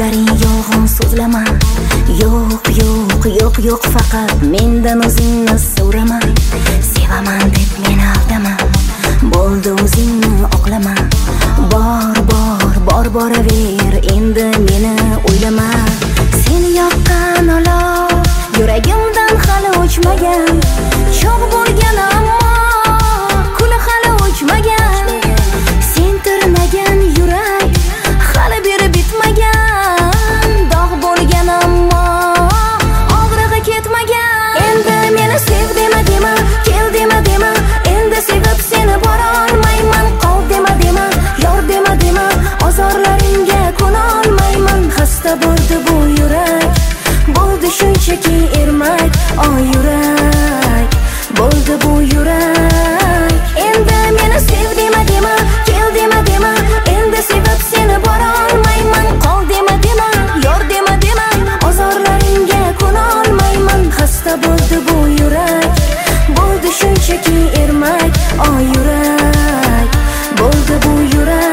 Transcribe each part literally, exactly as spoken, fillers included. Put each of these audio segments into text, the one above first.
so'zlaring yolg'on so'zlama. Yo'q, yo'q, yo'q, yo'q, faqat mendan o'zingni so'rama. Sevaman deb meni aldama, bo'ldi o'zingni oqlama. Bor, bor, bor, boraver, endi meni o'ylama. Seni yoqqan olov yuragimdan hali o'chmagan. Cho'g' bo'lgan ammo kuli hali o'chmagan. Sen tirnagan yurak hali beri bitmagan. Dog' bo'lgan ammo og'rig'i ketmagan. Endi meni sev dema dema, kel dema dema. Endi sevib seni bora olmayman. Qol dema dema, yor dema dema. Ozorlaringga ko'na olmayman. Xasta bo'ldi bu yurak, bo'ldi shunchaki ermak. O yurak, bo'ldi bu yurak. Endi meni sev dema dema, kel dema dema. Endi sevib seni bora olmayman. Qol dema dema, yor dema dema. Ozorlaringga ko'na olmayman. Xasta bo'ldi bu yurak, bo'ldi shunchaki ermak. O yurak, bo'ldi bu yurak.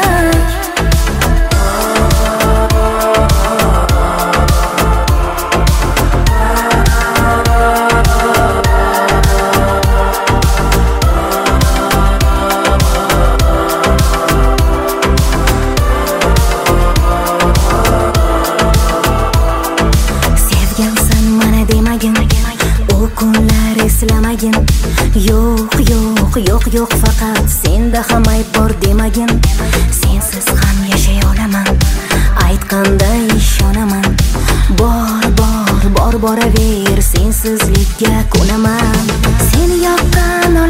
O kunlar eslamagin. Yo'q, yo'q, yo'q, yo'q, faqat senda ham ayb bor demagin. Sensiz ham yashay olaman, aytganda ishonaman. Bor, bor, bor, boraver, sensizlikka ko'naman. Seni yoqqan